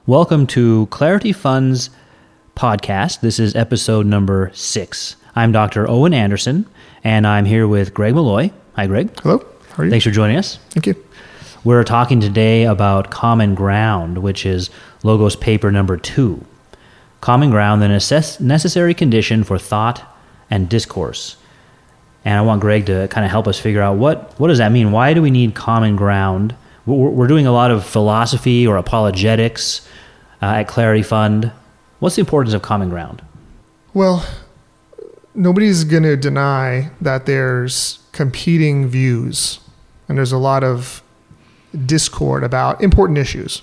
Welcome to Clarity Fund's podcast. This is episode number 6. I'm Dr. Owen Anderson, and I'm here with Greg Malloy. Hi, Greg. Hello. How are you? Thanks for joining us. Thank you. We're talking today about Common Ground, which is Logos paper number 2. Common Ground, the necessary condition for thought and discourse. And I want Greg to kind of help us figure out what does that mean? Why do we need common ground? We're doing a lot of philosophy or apologetics at Clarity Fund. What's the importance of common ground? Well, nobody's going to deny that there's competing views and there's a lot of discord about important issues.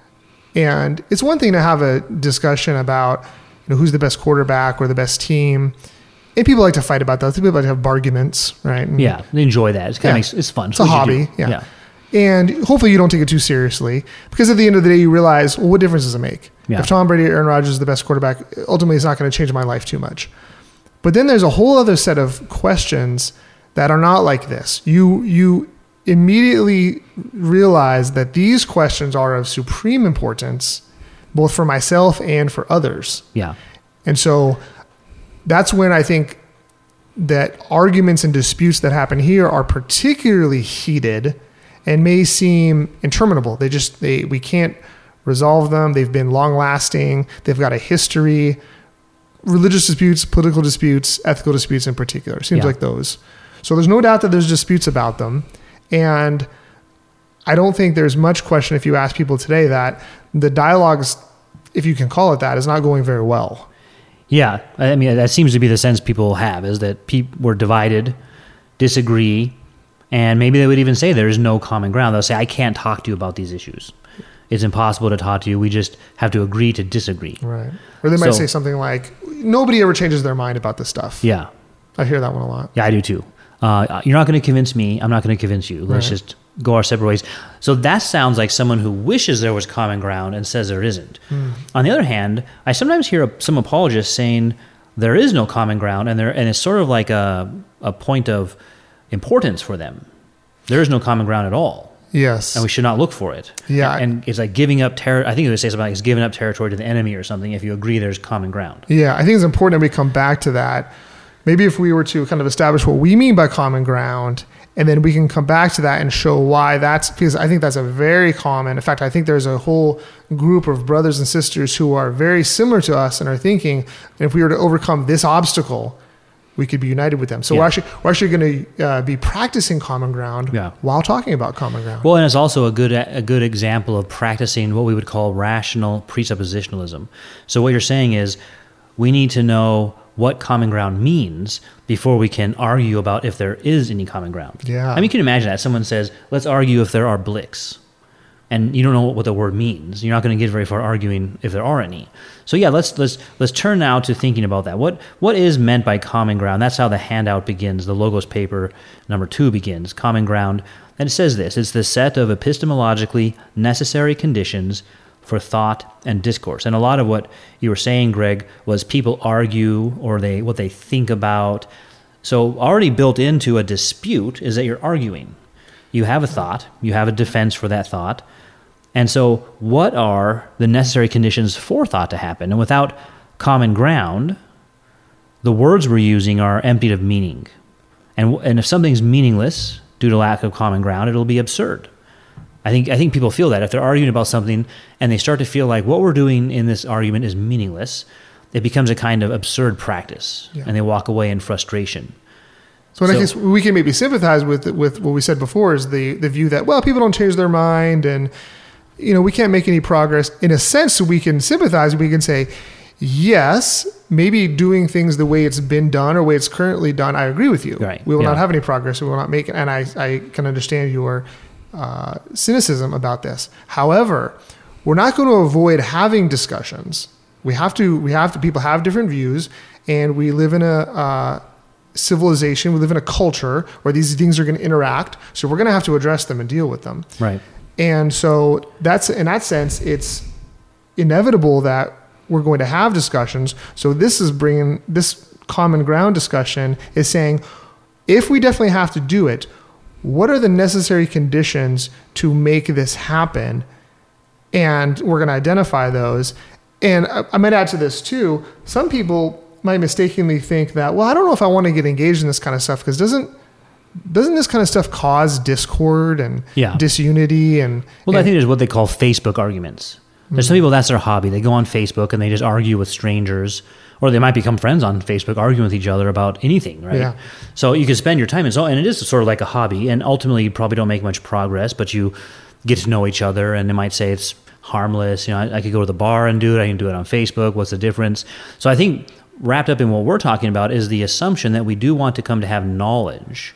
And it's one thing to have a discussion about who's the best quarterback or the best team. And people like to fight about that. People like to have arguments, right? And yeah, they enjoy that. It's kind of it's fun. It's a hobby. Yeah. And hopefully you don't take it too seriously, because at the end of the day you realize, well, what difference does it make? Yeah. If Tom Brady or Aaron Rodgers is the best quarterback, ultimately it's not going to change my life too much. But then there's a whole other set of questions that are not like this. You immediately realize that these questions are of supreme importance, both for myself and for others. Yeah. And so that's when I think that arguments and disputes that happen here are particularly heated and may seem interminable. We can't resolve them. They've been long lasting. They've got a history. Religious disputes, political disputes, ethical disputes in particular. Seems like those. So there's no doubt that there's disputes about them. And I don't think there's much question if you ask people today that the dialogues, if you can call it that, is not going very well. Yeah. I mean, that seems to be the sense people have, is that people were divided, disagree, and maybe they would even say there is no common ground. They'll say, I can't talk to you about these issues. It's impossible to talk to you. We just have to agree to disagree. Right. Or they might say something like, nobody ever changes their mind about this stuff. Yeah. I hear that one a lot. Yeah, I do too. You're not going to convince me. I'm not going to convince you. Let's just go our separate ways. So that sounds like someone who wishes there was common ground and says there isn't. On the other hand, I sometimes hear some apologists saying there is no common ground, and it's sort of like a point of importance for them. There is no common ground at all. Yes. And we should not look for it. Yeah. And it's like giving up I think they would say something like it's giving up territory to the enemy or something if you agree there's common ground. Yeah, I think it's important that we come back to that. Maybe if we were to kind of establish what we mean by common ground, and then we can come back to that and show why because I think that's a very common, in fact, I think there's a whole group of brothers and sisters who are very similar to us and are thinking, if we were to overcome this obstacle, we could be united with them. So we're actually going to be practicing common ground while talking about common ground. Well, and it's also a good example of practicing what we would call rational presuppositionalism. So what you're saying is we need to know what common ground means before we can argue about if there is any common ground. Yeah. I mean, you can imagine that. Someone says, let's argue if there are blicks. And you don't know what the word means. You're not going to get very far arguing if there are any. So yeah, let's turn now to thinking about that. What is meant by common ground? That's how the handout begins. The Logos paper number 2 begins. Common ground. And it says this: it's the set of epistemologically necessary conditions for thought and discourse. And a lot of what you were saying, Greg, was people argue or what they think about. So already built into a dispute is that you're arguing. You have a thought. You have a defense for that thought. And so what are the necessary conditions for thought to happen? And without common ground, the words we're using are emptied of meaning. And if something's meaningless due to lack of common ground, it'll be absurd. I think people feel that. If they're arguing about something and they start to feel like what we're doing in this argument is meaningless, it becomes a kind of absurd practice, and they walk away in frustration. So in that case, we can maybe sympathize with what we said before, is the view that, well, people don't change their mind and we can't make any progress. In a sense, we can sympathize. We can say, yes, maybe doing things the way it's been done or the way it's currently done, I agree with you. Right. We will not have any progress. We will not make it. And I can understand your cynicism about this. However, we're not going to avoid having discussions. People have different views, and we live in a civilization. We live in a culture where these things are going to interact. So we're going to have to address them and deal with them. Right. And so that's, in that sense, it's inevitable that we're going to have discussions. So this is bringing this common ground discussion is saying, if we definitely have to do it, what are the necessary conditions to make this happen? And we're going to identify those. And I might add to this too. Some people might mistakenly think that, well, I don't know if I want to get engaged in this kind of stuff, because doesn't this kind of stuff cause discord and disunity? And I think there's what they call Facebook arguments. There's some people, that's their hobby. They go on Facebook and they just argue with strangers, or they might become friends on Facebook, arguing with each other about anything, right? Yeah. So you can spend your time and it is sort of like a hobby, and ultimately you probably don't make much progress, but you get to know each other, and they might say it's harmless. You know, I could go to the bar and do it. I can do it on Facebook. What's the difference? So I think wrapped up in what we're talking about is the assumption that we do want to come to have knowledge,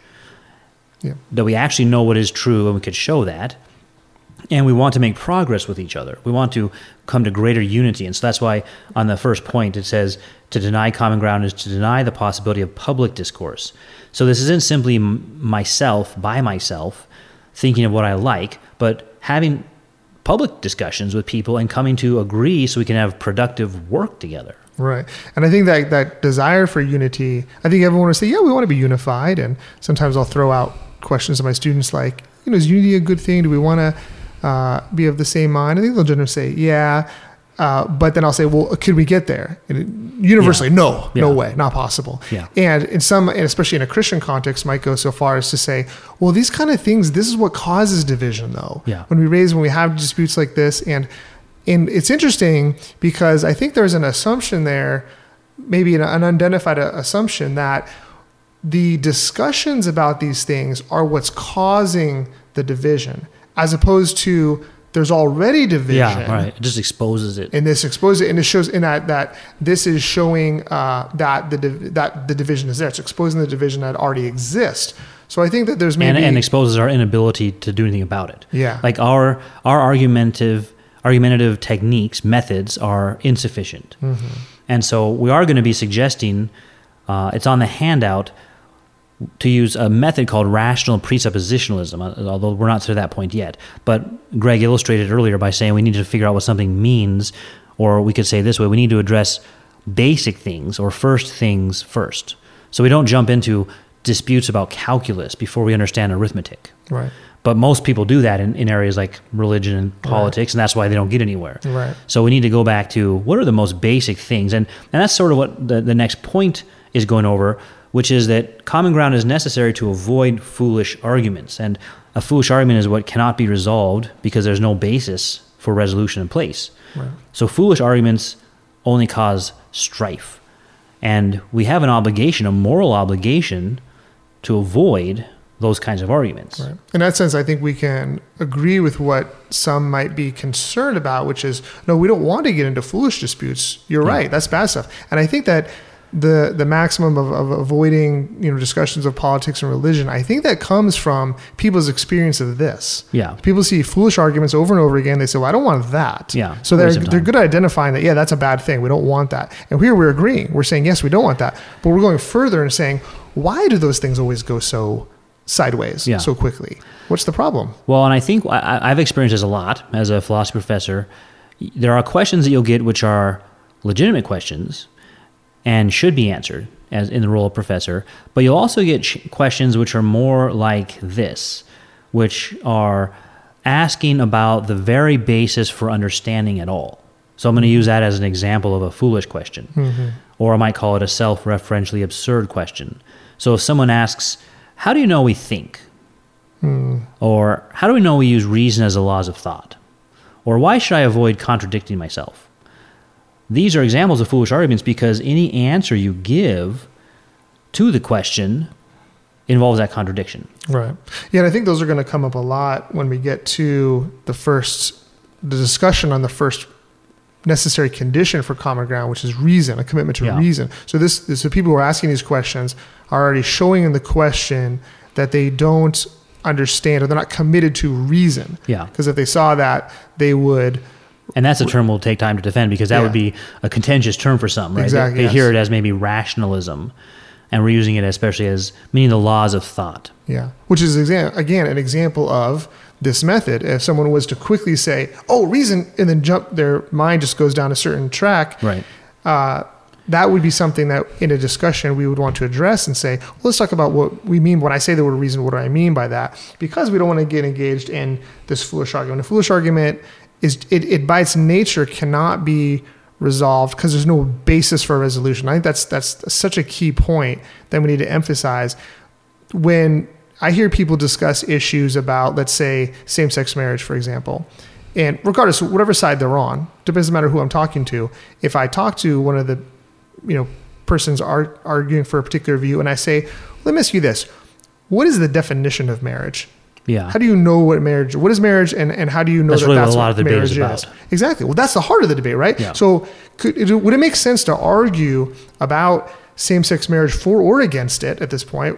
that we actually know what is true and we could show that. And we want to make progress with each other. We want to come to greater unity. And so that's why on the first point it says to deny common ground is to deny the possibility of public discourse. So this isn't simply myself, by myself, thinking of what I like, but having public discussions with people and coming to agree so we can have productive work together. Right. And I think that desire for unity, I think everyone will say, yeah, we want to be unified. And sometimes I'll throw out questions to my students like, is unity a good thing? Do we want to be of the same mind? I think they'll generally say, yeah. But then I'll say, well, could we get there? And universally, no way, not possible. Yeah. And especially in a Christian context, might go so far as to say, well, these kind of things, this is what causes division, though. Yeah. When we have disputes like this, and it's interesting because I think there's an assumption there, maybe an unidentified assumption, that the discussions about these things are what's causing the division, as opposed to there's already division. Yeah, right. It just exposes it. And this exposes it, and it shows in that this is showing that the division is there. It's exposing the division that already exists. So I think that there's maybe and exposes our inability to do anything about it. Yeah. Like our argumentative techniques, methods are insufficient. Mm-hmm. And so we are going to be suggesting, it's on the handout, to use a method called rational presuppositionalism, although we're not to that point yet. But Greg illustrated earlier by saying we need to figure out what something means, or we could say this way, we need to address basic things or first things first. So we don't jump into disputes about calculus before we understand arithmetic. Right. But most people do that in areas like religion and politics, and that's why they don't get anywhere. Right. So we need to go back to what are the most basic things, and that's sort of what the next point is going over, which is that common ground is necessary to avoid foolish arguments. And a foolish argument is what cannot be resolved because there's no basis for resolution in place. Right. So foolish arguments only cause strife. And we have an obligation, a moral obligation, to avoid those kinds of arguments. Right. In that sense, I think we can agree with what some might be concerned about, which is, no, we don't want to get into foolish disputes. You're right. That's bad stuff. And I think that the maximum of avoiding discussions of politics and religion, I think that comes from people's experience of this. Yeah. People see foolish arguments over and over again. They say, well, I don't want that. Yeah. So they're good at identifying that, that's a bad thing. We don't want that. And here we're agreeing. We're saying, yes, we don't want that. But we're going further and saying, why do those things always go so sideways so quickly? What's the problem? Well, and I think I've experienced this a lot as a philosophy professor. There are questions that you'll get which are legitimate questions and should be answered as in the role of professor, but you'll also get questions which are more like this, which are asking about the very basis for understanding at all. So I'm going to use that as an example of a foolish question, or I might call it a self-referentially absurd question. So if someone asks, how do you know we think? Or how do we know we use reason as the laws of thought? Or why should I avoid contradicting myself? These are examples of foolish arguments because any answer you give to the question involves that contradiction. Right. Yeah, and I think those are going to come up a lot when we get to the discussion on the first necessary condition for common ground, which is reason, a commitment to reason. So so people who are asking these questions are already showing in the question that they don't understand or they're not committed to reason. Yeah. Because if they saw that, they would. And that's a term we'll take time to defend because that would be a contentious term for some, right? Exactly. They hear it as maybe rationalism, and we're using it especially as meaning the laws of thought. Yeah. Which is, again, an example of this method. If someone was to quickly say, oh, reason, and then their mind just goes down a certain track. Right. That would be something that in a discussion we would want to address and say, well, let's talk about what we mean when I say the word reason. What do I mean by that? Because we don't want to get engaged in this foolish argument. A foolish argument is it by its nature cannot be resolved because there's no basis for a resolution. I think that's such a key point that we need to emphasize. When I hear people discuss issues about, let's say, same-sex marriage, for example, and regardless of whatever side they're on, doesn't matter who I'm talking to. If I talk to one of the, persons arguing for a particular view, and I say, let me ask you this: what is the definition of marriage? Yeah. How do you know what is marriage, and how do you know that's that really that's what a lot of the debate marriage is about? Exactly. Well, that's the heart of the debate, right? Yeah. So would it make sense to argue about same-sex marriage for or against it at this point,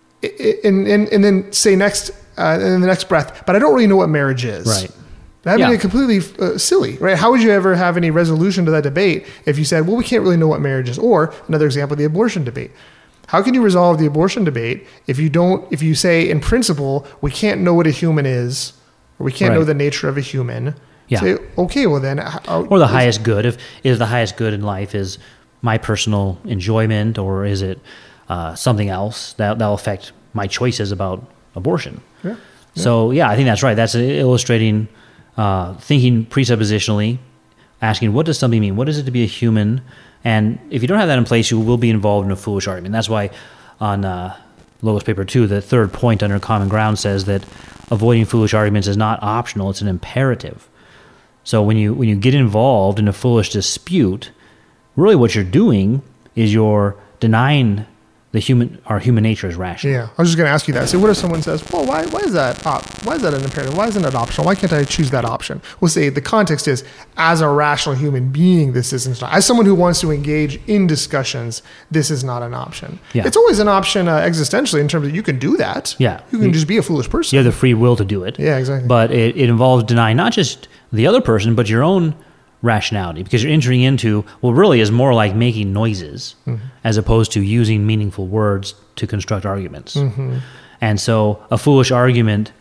and then say next in the next breath, but I don't really know what marriage is. Right. That'd be completely silly, right? How would you ever have any resolution to that debate if you said, well, we can't really know what marriage is? Or another example, the abortion debate. How can you resolve the abortion debate if you say in principle, we can't know what a human is, or we can't know the nature of a human? Yeah. Say, okay, well then. Or the highest good. If the highest good in life is my personal enjoyment, or is it something else that'll affect my choices about abortion? Yeah. So I think that's right. That's illustrating thinking presuppositionally, asking what does something mean? What is it to be a human? And if you don't have that in place, you will be involved in a foolish argument. That's why on Logos Paper 2, the third point under Common Ground says that avoiding foolish arguments is not optional, it's an imperative. So when you get involved in a foolish dispute, really what you're doing is you're denying our human nature is rational. Yeah, I was just going to ask you that. So what if someone says, well, why is that an imperative? Why isn't it optional? Why can't I choose that option? We'll say the context is, as a rational human being, this isn't. As someone who wants to engage in discussions, this is not an option. Yeah. It's always an option existentially in terms of you can do that. Yeah. You can just be a foolish person. You have the free will to do it. Yeah, exactly. But it involves denying not just the other person, but your own rationality, because you're entering into what really is more like making noises as opposed to using meaningful words to construct arguments. And so a foolish argument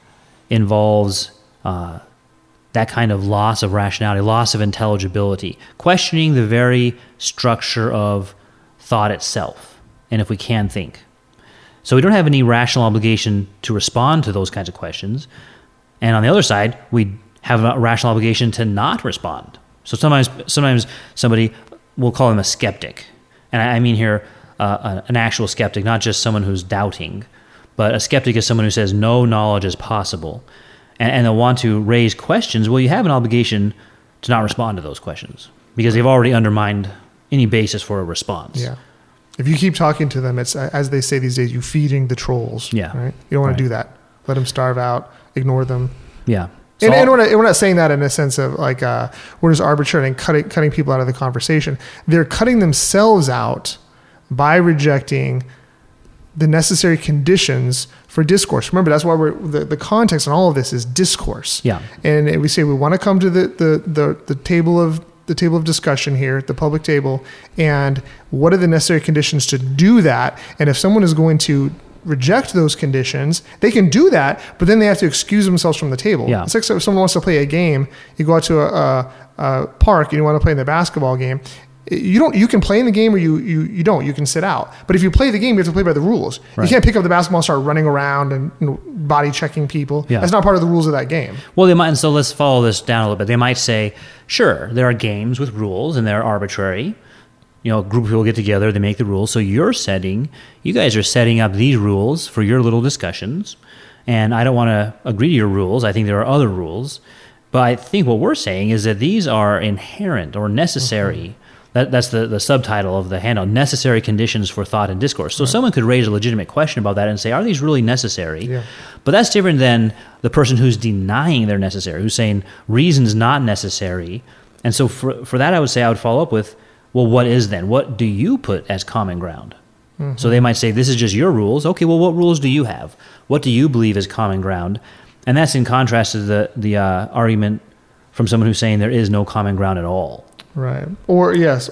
involves that kind of loss of rationality, loss of intelligibility, questioning the very structure of thought itself, and if we can think. So we don't have any rational obligation to respond to those kinds of questions. And on the other side, we have a rational obligation to not respond. So sometimes somebody, we'll call them a skeptic. And I mean here an actual skeptic, not just someone who's doubting, but a skeptic is someone who says no knowledge is possible. And they'll want to raise questions. Well, you have an obligation to not respond to those questions because they've already undermined any basis for a response. Yeah. If you keep talking to them, it's, as they say these days, you feeding the trolls. Yeah. Right? You don't want to do that. Let them starve out, ignore them. Yeah. So and we're not saying that in a sense of like we're just arbitrary and cutting people out of the conversation. They're cutting themselves out by rejecting the necessary conditions for discourse. Remember, that's why the context in all of this is discourse. Yeah. And we say we want to come to the table of discussion here, the public table, and what are the necessary conditions to do that? And if someone is going to reject those conditions, they can do that, but then they have to excuse themselves from the table. Yeah. It's like if someone wants to play a game, you go out to a park and you want to play in the basketball game. You can play in the game or you don't. You can sit out. But if you play the game, you have to play by the rules. Right. You can't pick up the basketball and start running around and body checking people. Yeah. That's not part of the rules of that game. Well, they might. And so let's follow this down a little bit. They might say, sure, there are games with rules and they're arbitrary. A group of people get together, they make the rules. So you guys are setting up these rules for your little discussions. And I don't want to agree to your rules. I think there are other rules. But I think what we're saying is that these are inherent or necessary. That's the subtitle of the handout, necessary conditions for thought and discourse. So someone could raise a legitimate question about that and say, are these really necessary? Yeah. But that's different than the person who's denying they're necessary, who's saying reason's not necessary. And so for that, I would say I would follow up with, well, what is then? What do you put as common ground? So they might say, this is just your rules. Okay, well, what rules do you have? What do you believe is common ground? And that's in contrast to the argument from someone who's saying there is no common ground at all. Right. Or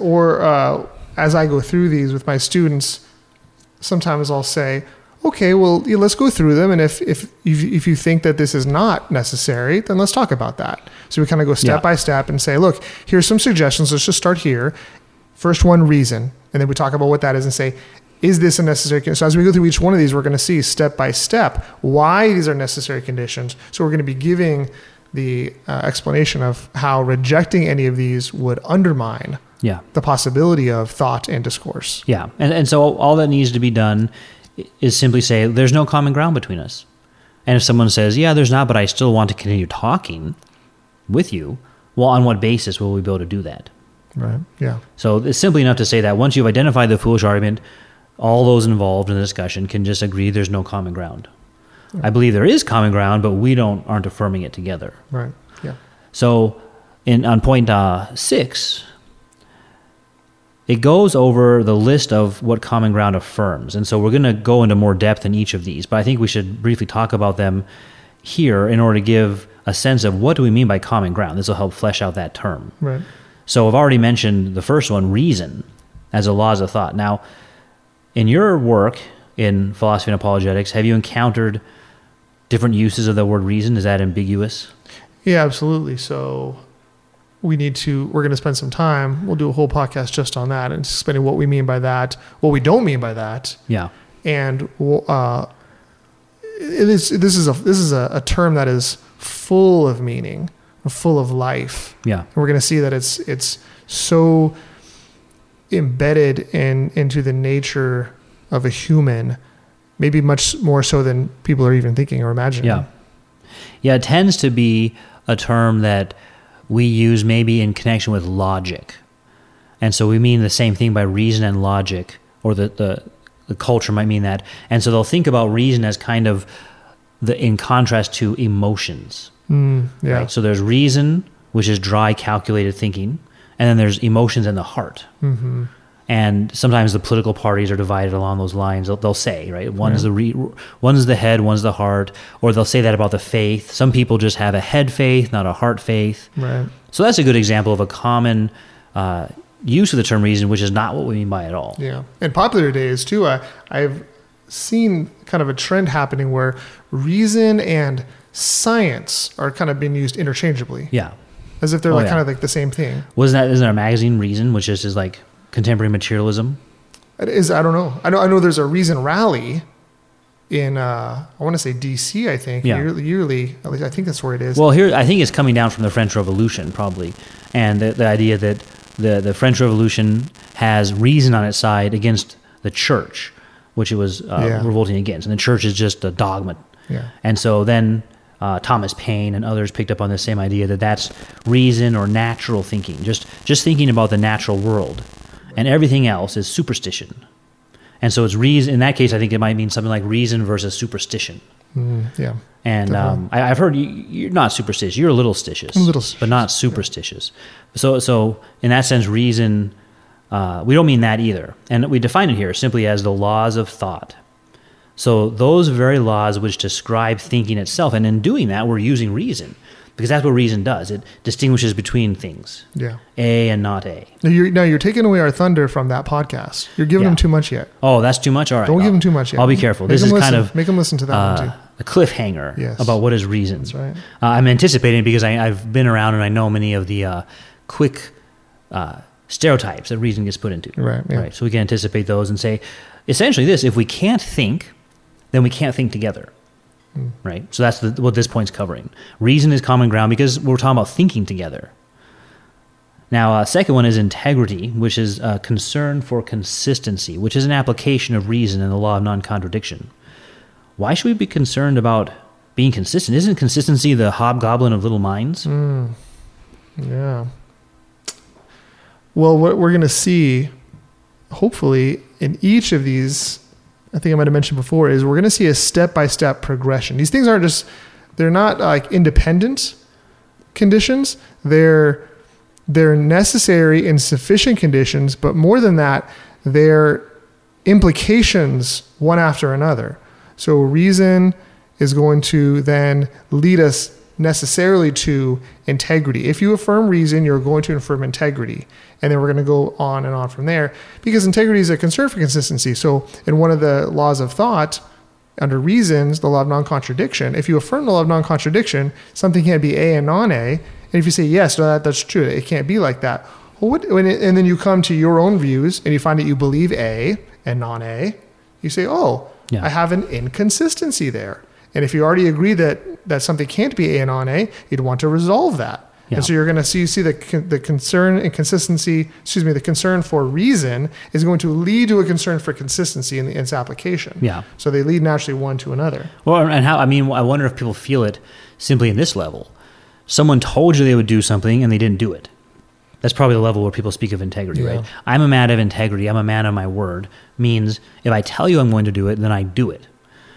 as I go through these with my students, sometimes I'll say, okay, well, let's go through them. And if you think that this is not necessary, then let's talk about that. So we kind of go step by step and say, look, here's some suggestions. Let's just start here. First one, reason. And then we talk about what that is and say, is this a necessary condition? So as we go through each one of these, we're going to see step by step why these are necessary conditions. So we're going to be giving the explanation of how rejecting any of these would undermine Yeah. the possibility of thought and discourse. Yeah. And so all that needs to be done is simply say, there's no common ground between us. And if someone says, yeah, there's not, but I still want to continue talking with you, well, on what basis will we be able to do that? Right. Yeah. So it's simply enough to say that once you've identified the foolish argument, all those involved in the discussion can just agree there's no common ground. I believe there is common ground, but we aren't affirming it together. Right. Yeah. So on point 6, it goes over the list of what common ground affirms. And so we're going to go into more depth in each of these, but I think we should briefly talk about them here in order to give a sense of what do we mean by common ground. This will help flesh out that term. Right. So I've already mentioned the first one, reason, as a laws of thought. Now, in your work in philosophy and apologetics, have you encountered different uses of the word reason? Is that ambiguous? Yeah, absolutely. So we're going to spend some time. We'll do a whole podcast just on that and explaining what we mean by that, what we don't mean by that. Yeah. And this is a term that is full of meaning, full of life. Yeah. And we're going to see that it's so embedded into the nature of a human, maybe much more so than people are even thinking or imagining. Yeah. Yeah, it tends to be a term that we use maybe in connection with logic. And so we mean the same thing by reason and logic, or the culture might mean that. And so they'll think about reason as kind of in contrast to emotions. Yeah. Right? So there's reason, which is dry, calculated thinking, and then there's emotions in the heart. Mm-hmm. And sometimes the political parties are divided along those lines. They'll say, right, one is the head, one's the heart, or they'll say that about the faith. Some people just have a head faith, not a heart faith. Right. So that's a good example of a common use of the term reason, which is not what we mean by it all. Yeah. In popular days too, I've seen kind of a trend happening where reason and science are kind of being used interchangeably. Yeah. As if they're kind of like the same thing. Isn't there a magazine, Reason, which is like contemporary materialism? It is. I don't know. I know there's a Reason rally in I want to say DC, I think. Yeah. Yearly, at least I think that's where it is. Well, here I think it's coming down from the French Revolution probably, and the idea that the French Revolution has reason on its side against the church, which it was revolting against, and the church is just a dogma. Yeah. And so then Thomas Paine and others picked up on the same idea that that's reason or natural thinking, just thinking about the natural world, and everything else is superstition. And so it's reason. In that case, I think it might mean something like reason versus superstition. Yeah. And I've heard you're not superstitious. You're a little stitious, but not superstitious. Yeah. So in that sense, reason, we don't mean that either. And we define it here simply as the laws of thought. So those very laws which describe thinking itself. And in doing that, we're using reason, because that's what reason does. It distinguishes between things. Yeah. A and not A. Now you're taking away our thunder from that podcast. You're giving them too much yet. Oh, that's too much? All right. Don't give them too much yet. I'll be careful. This is kind of... Make them listen to that one too. A cliffhanger about what is reason. That's right. I'm anticipating because I've been around and I know many of the quick stereotypes that reason gets put into. Right. Yeah. Right. So we can anticipate those and say, essentially this, if we can't think, then we can't think together. Right? So that's what this point's covering. Reason is common ground because we're talking about thinking together. Now, second one is integrity, which is concern for consistency, which is an application of reason and the law of non-contradiction. Why should we be concerned about being consistent? Isn't consistency the hobgoblin of little minds? Yeah. Well, what we're going to see, hopefully, in each of these, I think I might have mentioned before, is we're going to see a step-by-step progression. These things they're not like independent conditions. They're necessary and sufficient conditions, but more than that, they're implications one after another. So reason is going to then lead us necessarily to integrity. If you affirm reason, you're going to affirm integrity. And then we're going to go on and on from there, because integrity is a concern for consistency. So in one of the laws of thought, under reasons, the law of non-contradiction, if you affirm the law of non-contradiction, something can't be A and non-A. And if you say, yes, no, that's true, it can't be like that. Well, and then you come to your own views and you find that you believe A and non-A, you say, I have an inconsistency there. And if you already agree that something can't be A and non-A, you'd want to resolve that. Yeah. And so you're going to see the concern and consistency, the concern for reason is going to lead to a concern for consistency in its application. Yeah. So they lead naturally one to another. Well, and I wonder if people feel it simply in this level. Someone told you they would do something and they didn't do it. That's probably the level where people speak of integrity, Yeah. right? I'm a man of integrity. I'm a man of my word. Means if I tell you I'm going to do it, then I do it.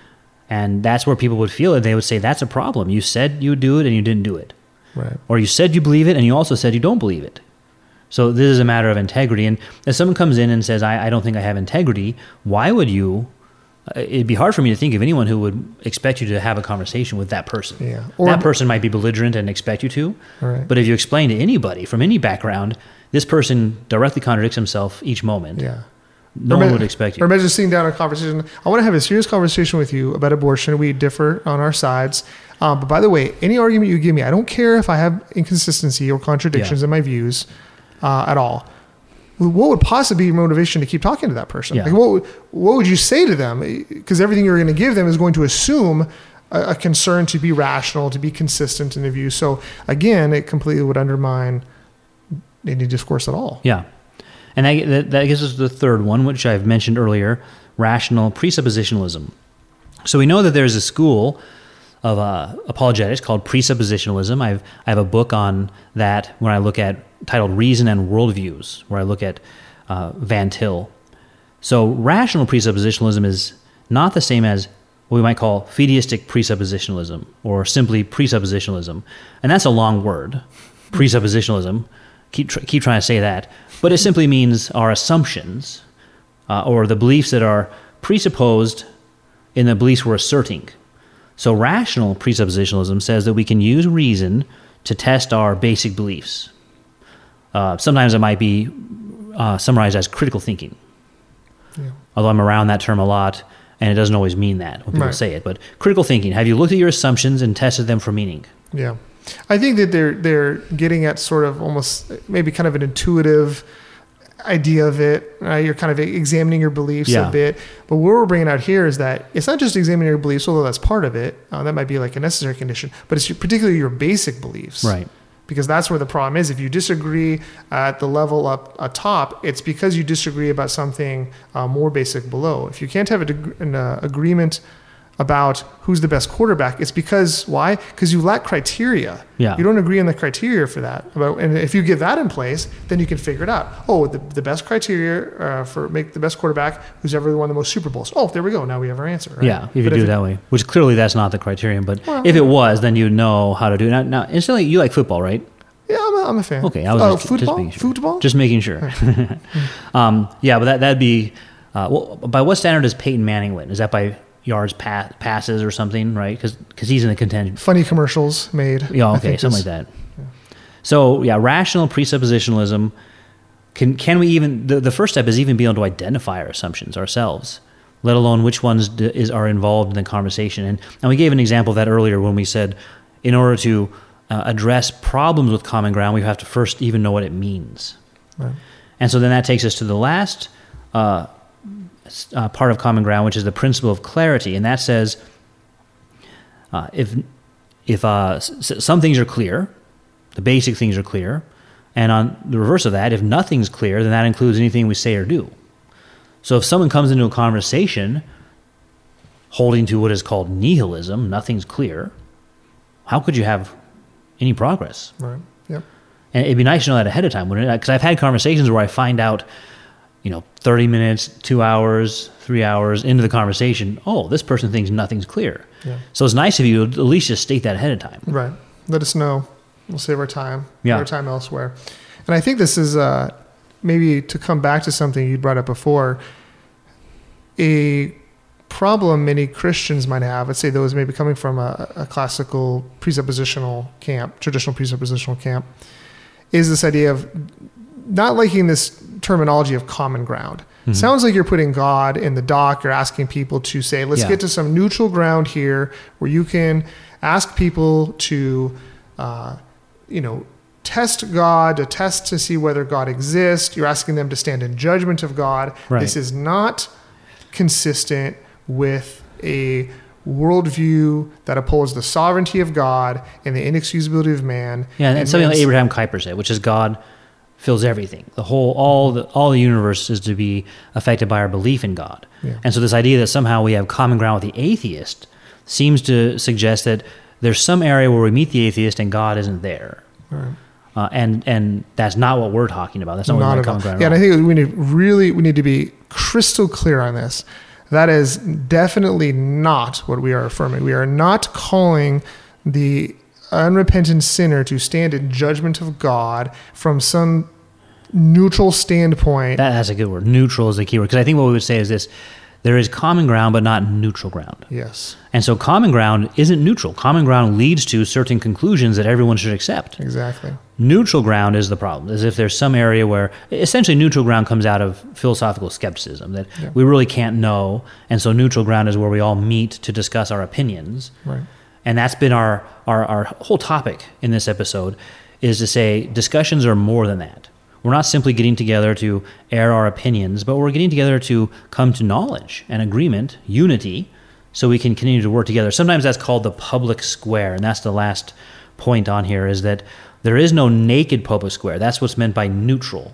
And that's where people would feel it. They would say, that's a problem. You said you would do it and you didn't do it. Right. Or you said you believe it and you also said you don't believe it. So this is a matter of integrity. And if someone comes in and says, I don't think I have integrity, why would you? It'd be hard for me to think of anyone who would expect you to have a conversation with that person. Yeah. That person might be belligerent and expect you to. Right. But if you explain to anybody from any background, this person directly contradicts himself each moment. Yeah. No one would expect you. Or imagine sitting down in a conversation. I want to have a serious conversation with you about abortion. We differ on our sides. But by the way, any argument you give me, I don't care if I have inconsistency or contradictions in my views at all. What would possibly be motivation to keep talking to that person? Yeah. Like what would you say to them? Because everything you're going to give them is going to assume a concern to be rational, to be consistent in the view. So again, it completely would undermine any discourse at all. Yeah. And that gives us the third one, which I've mentioned earlier, rational presuppositionalism. So we know that there's a school of apologetics called presuppositionalism. I have a book on that when I look at titled Reason and Worldviews, where I look at Van Til. So rational presuppositionalism is not the same as what we might call fideistic presuppositionalism or simply presuppositionalism. And that's a long word, presuppositionalism. Keep trying to say that. But it simply means our assumptions or the beliefs that are presupposed in the beliefs we're asserting. So rational presuppositionalism says that we can use reason to test our basic beliefs. Sometimes it might be summarized as critical thinking. Yeah. Although I'm around that term a lot, and it doesn't always mean that when people Right. say it. But critical thinking, have you looked at your assumptions and tested them for meaning? Yeah. I think that they're getting at sort of almost maybe kind of an intuitive idea of it. You're kind of examining your beliefs a bit. But what we're bringing out here is that it's not just examining your beliefs, although that's part of it. That might be like a necessary condition. But it's particularly your basic beliefs. Right. Because that's where the problem is. If you disagree at the level up top, it's because you disagree about something more basic below. If you can't have an agreement about who's the best quarterback, it's because, why? Because you lack criteria. Yeah. You don't agree on the criteria for that. And if you get that in place, then you can figure it out. Oh, the best criteria for make the best quarterback who's ever won the most Super Bowls. Oh, there we go. Now we have our answer. Right? Yeah, if you do it that way. Which clearly that's not the criterion. But if it was, then you'd know how to do it. Now instantly, you like football, right? Yeah, I'm a fan. Okay, I was football? making sure. Football? Just making sure. Yeah, but that'd be... well, by what standard does Peyton Manning win? Is that by yards passes or something, right? Because he's in the contention. Funny commercials made. Yeah, okay, something like that. Yeah. So, yeah, rational presuppositionalism, can we even... The first step is even being able to identify our assumptions ourselves, let alone which ones are involved in the conversation. And we gave an example of that earlier when we said in order to address problems with common ground, we have to first even know what it means. Right. And so then that takes us to the last part of common ground, which is the principle of clarity, and that says if some things are clear, the basic things are clear, and on the reverse of that, if nothing's clear, then that includes anything we say or do. So if someone comes into a conversation holding to what is called nihilism, nothing's clear, how could you have any progress? Right. Yep. And it'd be nice to know that ahead of time, wouldn't it? Because I've had conversations where I find out, 30 minutes, 2 hours, 3 hours into the conversation, oh, this person thinks nothing's clear. Yeah. So it's nice of you to at least just state that ahead of time. Right. Let us know. We'll save our time. Yeah. Our time elsewhere. And I think this is maybe to come back to something you brought up before, a problem many Christians might have, let's say those maybe coming from a classical presuppositional camp, traditional presuppositional camp, is this idea of not liking this terminology of common ground. Mm-hmm. Sounds like you're putting God in the dock. You're asking people to say, let's get to some neutral ground here where you can ask people to, test God, to test to see whether God exists. You're asking them to stand in judgment of God. Right. This is not consistent with a worldview that upholds the sovereignty of God and the inexcusability of man. Yeah, and something like Abraham Kuyper said, which is God fills everything. All the universe is to be affected by our belief in God. Yeah. And so this idea that somehow we have common ground with the atheist seems to suggest that there's some area where we meet the atheist and God isn't there. Right. And that's not what we're talking about. That's not what we're common ground. Yeah, and I think we need to be crystal clear on this. That is definitely not what we are affirming. We are not calling the unrepentant sinner to stand in judgment of God from some neutral standpoint. That's a good word. Neutral is the key word. Because I think what we would say is this: there is common ground, but not neutral ground. Yes. And so common ground isn't neutral. Common ground leads to certain conclusions that everyone should accept. Exactly. Neutral ground is the problem, as if there's some area where, essentially neutral ground comes out of philosophical skepticism, that we really can't know, and so neutral ground is where we all meet to discuss our opinions. Right. And that's been our whole topic in this episode, is to say discussions are more than that. We're not simply getting together to air our opinions, but we're getting together to come to knowledge and agreement, unity, so we can continue to work together. Sometimes that's called the public square, and that's the last point on here, is that there is no naked public square. That's what's meant by neutral.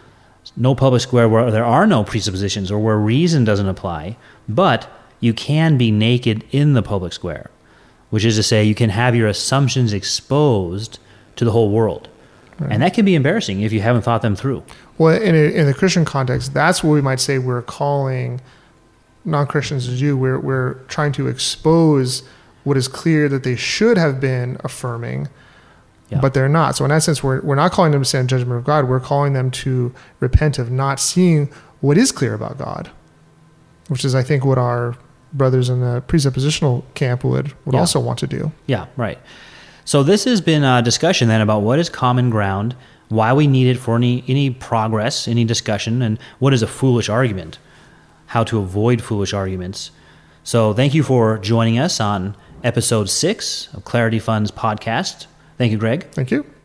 No public square where there are no presuppositions or where reason doesn't apply, but you can be naked in the public square, which is to say you can have your assumptions exposed to the whole world. Right. And that can be embarrassing if you haven't thought them through. Well, in the Christian context, that's what we might say we're calling non-Christians to do. We're trying to expose what is clear that they should have been affirming, but they're not. So in that sense, we're not calling them to stand in judgment of God. We're calling them to repent of not seeing what is clear about God, which is, I think, what our brothers in the presuppositional camp would also want to do. Yeah, right. So this has been a discussion then about what is common ground, why we need it for any progress, any discussion, and what is a foolish argument, how to avoid foolish arguments. So thank you for joining us on episode 6 of Clarity Fund's podcast. Thank you, Greg. Thank you.